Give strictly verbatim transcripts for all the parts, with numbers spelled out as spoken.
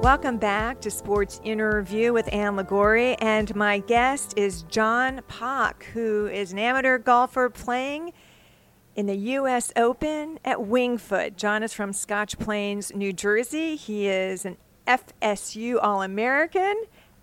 Welcome back to Sports Interview with Ann Liguori, and my guest is John Pak, who is an amateur golfer playing in the U S Open at Winged Foot. John is from Scotch Plains, New Jersey. He is an F S U All-American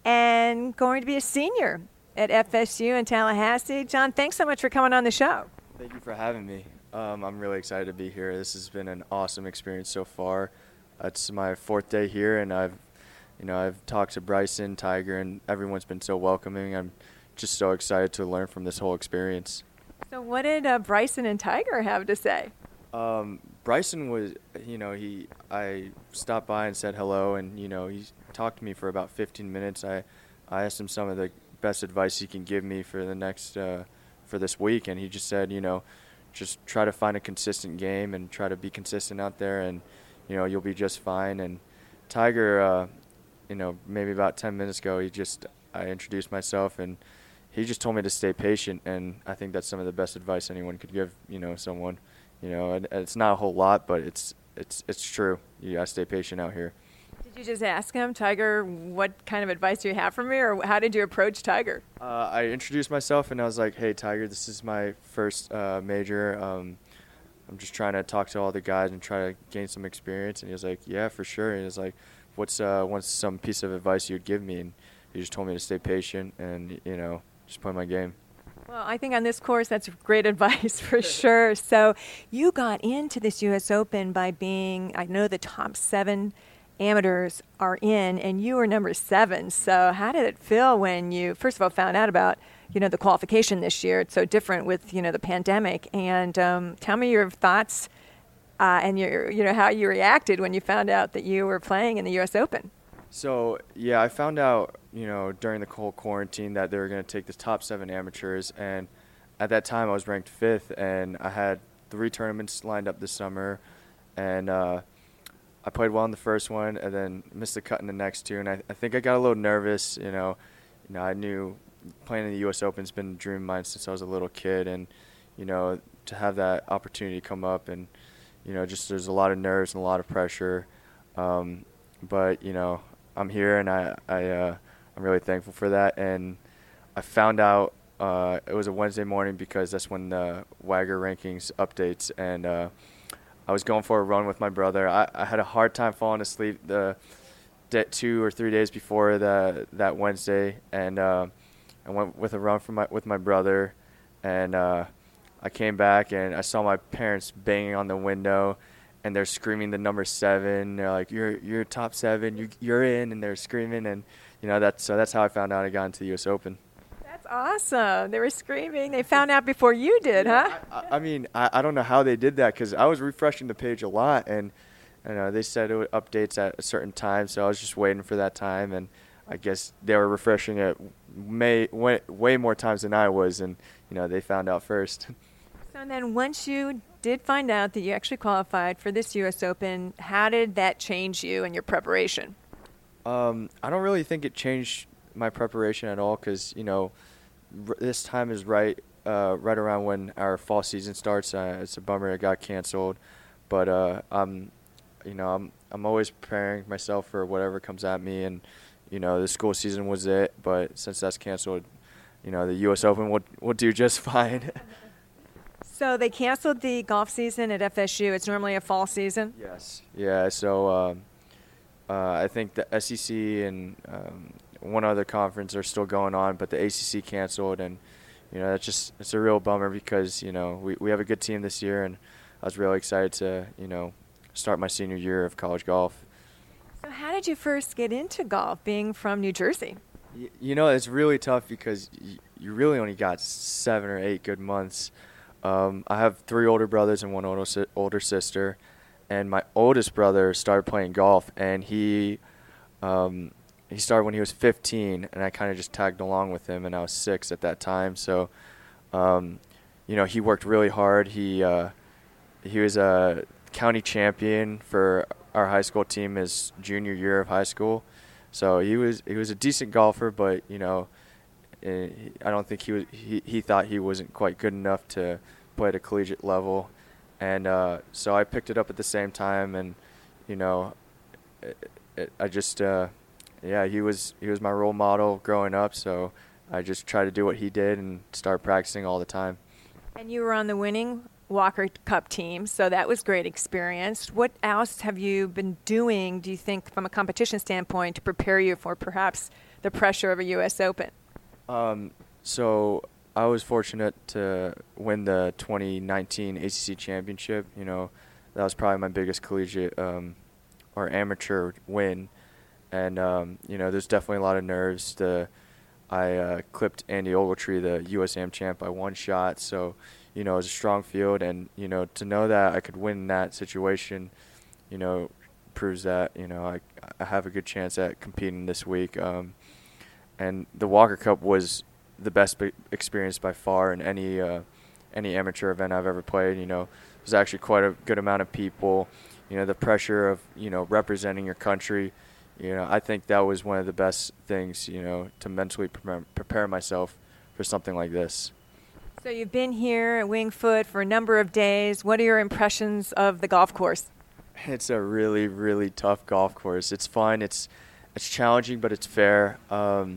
and going to be a senior at F S U in Tallahassee. John, thanks so much for coming on the show. Thank you for having me. Um, I'm really excited to be here. This has been an awesome experience so far. It's my fourth day here, and I've, you know, I've talked to Bryson, Tiger, and everyone's been so welcoming. I'm just so excited to learn from this whole experience. So what did uh, Bryson and Tiger have to say? Um, Bryson was, you know, he, I stopped by and said hello, and, you know, he talked to me for about fifteen minutes. I, I asked him some of the best advice he can give me for the next, uh, for this week, and he just said, you know, just try to find a consistent game and try to be consistent out there, and you know, you'll be just fine. And Tiger, uh, you know, maybe about ten minutes ago, he just, I introduced myself, and he just told me to stay patient, and I think that's some of the best advice anyone could give, you know, someone. You know, and, and it's not a whole lot, but it's it's it's true. You gotta stay patient out here. Did you just ask him, Tiger, what kind of advice do you have for me, or how did you approach Tiger? Uh, I introduced myself, and I was like, hey, Tiger, this is my first uh, major. Um, I'm just trying to talk to all the guys and try to gain some experience. And he was like, yeah, for sure. And he was like, what's uh, what's some piece of advice you'd give me? And he just told me to stay patient and, you know, just play my game. Well, I think on this course, that's great advice for sure. So you got into this U S Open by being, I know the top seven amateurs are in, and you were number seven. So how did it feel when you, first of all, found out about, you know, the qualification this year? It's so different with, you know, the pandemic. And um, tell me your thoughts uh, and your, you know, how you reacted when you found out that you were playing in the U S Open. So, yeah, I found out, you know, during the whole quarantine that they were going to take the top seven amateurs. And at that time, I was ranked fifth, and I had three tournaments lined up this summer. And uh, I played well in the first one and then missed the cut in the next two. And I, I think I got a little nervous, you know. You know, I knew playing in the U S Open's been a dream of mine since I was a little kid, and you know, to have that opportunity come up, and you know, just there's a lot of nerves and a lot of pressure, um, but you know, I'm here, and I, I uh, I'm really thankful for that. And I found out uh, it was a Wednesday morning because that's when the Wagger rankings updates, and uh, I was going for a run with my brother. I, I had a hard time falling asleep the two or three days before the that Wednesday, and uh, I went with a run for my with my brother, and uh, I came back and I saw my parents banging on the window, and they're screaming the number seven. They're like, "You're you're top seven. You you're in," and they're screaming, and you know that's so that's how I found out I got into the U S Open. That's awesome. They were screaming. They found out before you did, huh? I, I mean, I, I don't know how they did that because I was refreshing the page a lot, and you know they said it would updates at a certain time, so I was just waiting for that time, and I guess they were refreshing it may, way, way more times than I was, and you know they found out first. So then once you did find out that you actually qualified for this U S Open, how did that change you and your preparation? Um, I don't really think it changed my preparation at all because, you know, r- this time is right uh, right around when our fall season starts. Uh, it's a bummer it got canceled, but uh, I'm, you know, I'm I'm always preparing myself for whatever comes at me, and you know, the school season was it, but since that's canceled, you know, the U S Open will will do just fine. So they canceled the golf season at F S U. It's normally a fall season? Yes. Yeah, so um, uh, I think the S E C and um, one other conference are still going on, but the A C C canceled, and, you know, that's just, it's a real bummer because, you know, we, we have a good team this year, and I was really excited to, you know, start my senior year of college golf. So how did you first get into golf, being from New Jersey? Y- you know, it's really tough because y- you really only got seven or eight good months. Um, I have three older brothers and one older, si- older sister, and my oldest brother started playing golf, and he um, he started when he was fifteen, and I kind of just tagged along with him, and I was six at that time. So, um, you know, he worked really hard. He uh, he was a county champion for our high school team his junior year of high school. So he was he was a decent golfer, but you know, I don't think he was. He, he thought he wasn't quite good enough to play at a collegiate level, and uh, so I picked it up at the same time. And you know, it, I just, uh, yeah, he was he was my role model growing up, so I just tried to do what he did and start practicing all the time. And you were on the winning Walker Cup team, so that was great experience. What else have you been doing, do you think, from a competition standpoint, to prepare you for perhaps the pressure of a U S Open? Um, so I was fortunate to win the twenty nineteen A C C championship. You know, that was probably my biggest collegiate um, or amateur win. And, um, you know, there's definitely a lot of nerves. The, I uh, clipped Andy Ogletree, the U S A M champ, by one shot. So, you know, it was a strong field. And, you know, to know that I could win that situation, you know, proves that, you know, I, I have a good chance at competing this week. Um, and the Walker Cup was the best experience by far in any uh, any amateur event I've ever played. You know, there's actually quite a good amount of people. You know, the pressure of, you know, representing your country. You know, I think that was one of the best things, you know, to mentally pre- prepare myself for something like this. So you've been here at Winged Foot for a number of days. What are your impressions of the golf course? It's a really, really tough golf course. It's fun. It's it's challenging, but it's fair. Um,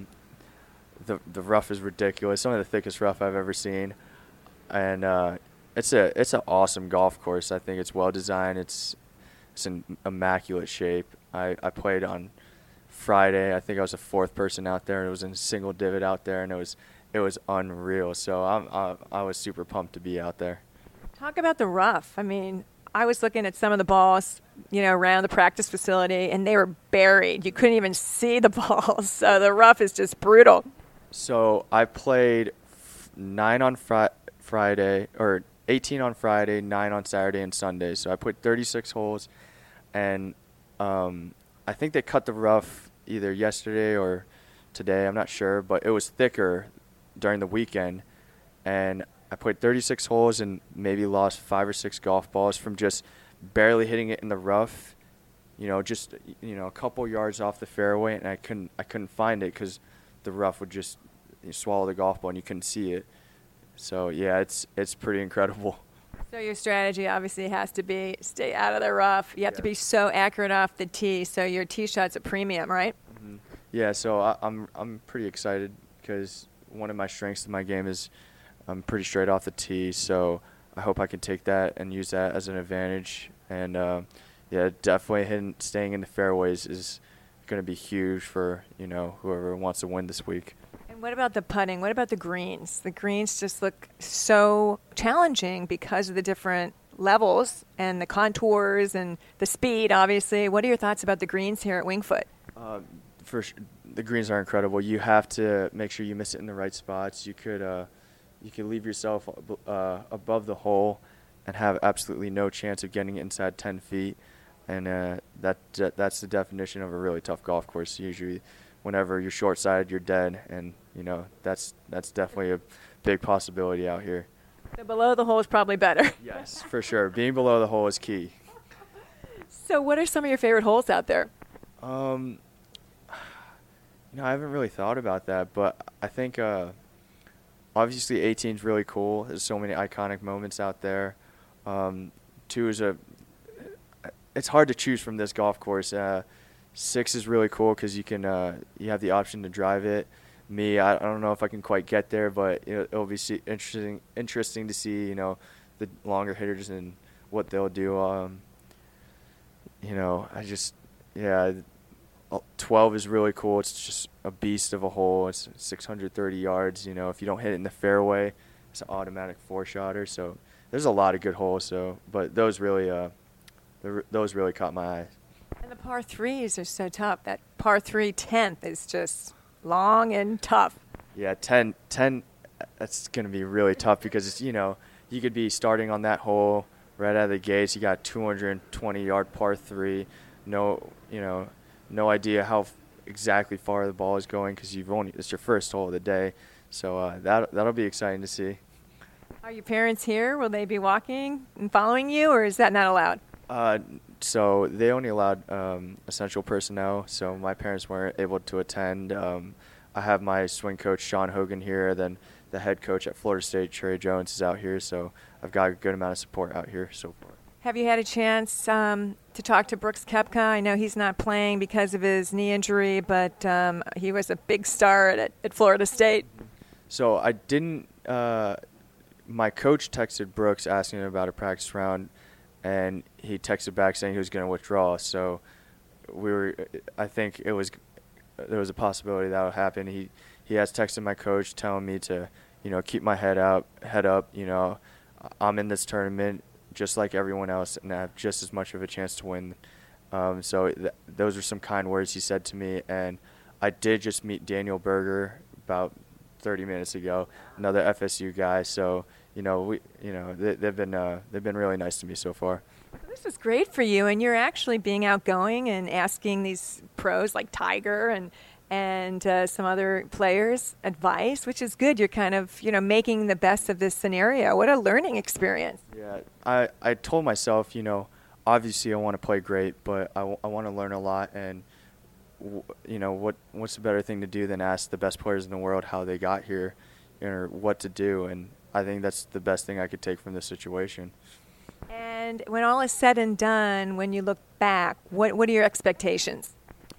the the rough is ridiculous. Some of the thickest rough I've ever seen, and uh, it's a it's an awesome golf course. I think it's well designed. It's it's in immaculate shape. I, I played on Friday. I think I was the fourth person out there. It was in a single divot out there, and it was it was unreal. So I'm, I I was super pumped to be out there. Talk about the rough. I mean, I was looking at some of the balls, you know, around the practice facility, and they were buried. You couldn't even see the balls. So the rough is just brutal. So I played f- nine on fri- Friday, or eighteen on Friday, nine on Saturday and Sunday. So I played thirty-six holes, and um, I think they cut the rough either yesterday or today. I'm not sure, but it was thicker during the weekend, and I played thirty-six holes and maybe lost five or six golf balls from just barely hitting it in the rough. You know, just you know, a couple yards off the fairway, and I couldn't I couldn't find it because the rough would just you know, swallow the golf ball and you couldn't see it. So yeah, it's it's pretty incredible. So your strategy obviously has to be stay out of the rough. You have yeah. to be so accurate off the tee. So your tee shot's a premium, right? Mm-hmm. Yeah. So I, I'm I'm pretty excited because one of my strengths in my game is I'm pretty straight off the tee. So I hope I can take that and use that as an advantage. And uh, yeah, definitely hitting, staying in the fairways is going to be huge for, you know, whoever wants to win this week. And what about the putting? What about the greens? The greens just look so challenging because of the different levels and the contours and the speed, obviously. What are your thoughts about the greens here at Winged Foot? Uh, for sh- the greens are incredible. You have to make sure you miss it in the right spots. You could uh, you could leave yourself uh, above the hole and have absolutely no chance of getting it inside ten feet. And uh, that that's the definition of a really tough golf course. Usually, whenever you're short-sided, you're dead, and you know that's that's definitely a big possibility out here. So below the hole is probably better. Yes, for sure. Being below the hole is key. So, what are some of your favorite holes out there? Um, you know, I haven't really thought about that, but I think uh, obviously eighteen is really cool. There's so many iconic moments out there. Um, two is a It's hard to choose from this golf course. Uh, six is really cool because you can uh, you have the option to drive it. Me, I, I don't know if I can quite get there, but it, it'll be see, interesting interesting to see, you know, the longer hitters and what they'll do. Um, you know, I just yeah, twelve is really cool. It's just a beast of a hole. It's six hundred thirty yards. You know, if you don't hit it in the fairway, it's an automatic four-shotter. So there's a lot of good holes. So, but those really uh. Those really caught my eye. And the par threes are so tough. That par three tenth is just long and tough. Yeah, ten, ten that's going to be really tough because, it's, you know, you could be starting on that hole right out of the gates. You got two hundred twenty yard par three. No, you know, no idea how f- exactly far the ball is going because you've only it's your first hole of the day. So uh, that that'll be exciting to see. Are your parents here? Will they be walking and following you, or is that not allowed? Uh, so they only allowed um, essential personnel, so my parents weren't able to attend. Um, I have my swing coach, Sean Hogan, here, then the head coach at Florida State, Trey Jones, is out here, so I've got a good amount of support out here so far. Have you had a chance um, to talk to Brooks Koepka? I know he's not playing because of his knee injury, but um, he was a big star at, at Florida State. So I didn't uh, – my coach texted Brooks asking him about a practice round, and he texted back saying he was going to withdraw. So we were – I think it was – there was a possibility that would happen. He, he has texted my coach telling me to, you know, keep my head up, head up, you know. I'm in this tournament just like everyone else, and I have just as much of a chance to win. Um, so th- those are some kind words he said to me. And I did just meet Daniel Berger about thirty minutes ago, another F S U guy. So you know, we, you know, they, they've been uh, they've been really nice to me so far. This is great for you, and you're actually being outgoing and asking these pros like Tiger and and uh, some other players advice, which is good. You're kind of, you know, making the best of this scenario. What a learning experience. Yeah, I, I told myself, you know, obviously I want to play great, but I, w- I want to learn a lot. And, w- you know, what what's a better thing to do than ask the best players in the world how they got here or what to do. And I think that's the best thing I could take from this situation. And when all is said and done, when you look back, what what are your expectations?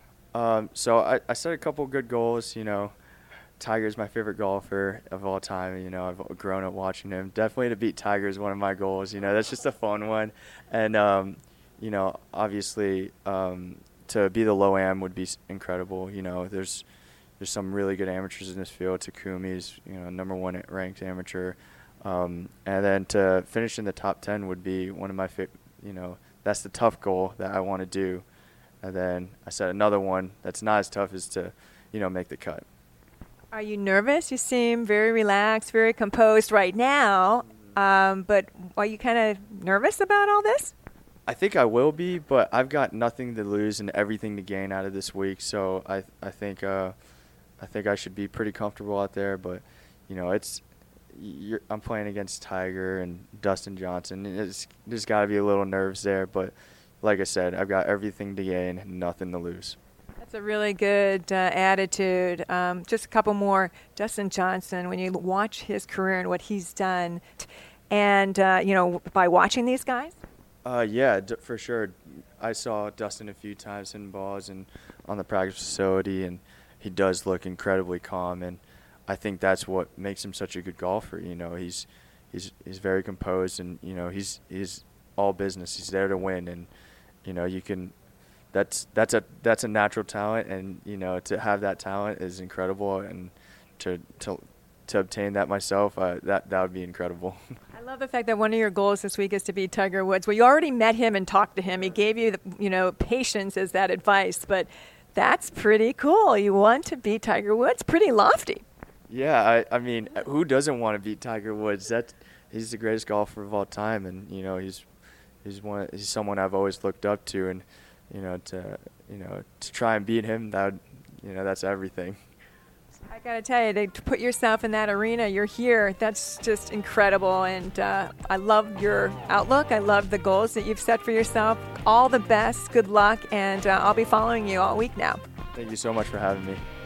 Um, so I, I set a couple good goals. You know, Tiger's my favorite golfer of all time. You know, I've grown up watching him. Definitely to beat Tiger is one of my goals. You know, that's just a fun one. And, um, you know, obviously um, to be the low-am would be incredible. You know, there's there's some really good amateurs in this field. Takumi's, you know, number one ranked amateur. Um, and then to finish in the top ten would be one of my favorite. You know, that's the tough goal that I want to do. And then I said another one that's not as tough is to, you know, make the cut. Are you nervous? You seem very relaxed, very composed right now. Um, but are you kind of nervous about all this? I think I will be, but I've got nothing to lose and everything to gain out of this week. So I I think uh, I think I should be pretty comfortable out there. But you know, it's you're, I'm playing against Tiger and Dustin Johnson. It's, there's got to be a little nerves there, but. Like I said, I've got everything to gain and nothing to lose. That's a really good uh, attitude. Um, just a couple more. Dustin Johnson, when you watch his career and what he's done, and, uh, you know, by watching these guys? Uh, yeah, d- for sure. I saw Dustin a few times hitting balls and on the practice facility, and he does look incredibly calm, and I think that's what makes him such a good golfer. You know, he's he's he's very composed, and, you know, he's he's all business. He's there to win, and you know, you can. That's that's a that's a natural talent, and you know, to have that talent is incredible, and to to to obtain that myself, uh, that that would be incredible. I love the fact that one of your goals this week is to beat Tiger Woods. Well, you already met him and talked to him. He gave you, the, you know, patience as that advice, but that's pretty cool. You want to beat Tiger Woods? Pretty lofty. Yeah, I I mean, who doesn't want to beat Tiger Woods? That he's the greatest golfer of all time, and you know, he's. He's one. He's someone I've always looked up to, and you know, to you know, to try and beat him, that would, you know, that's everything. I gotta tell you, to put yourself in that arena, you're here. That's just incredible, and uh, I love your outlook. I love the goals that you've set for yourself. All the best. Good luck, and uh, I'll be following you all week now. Thank you so much for having me.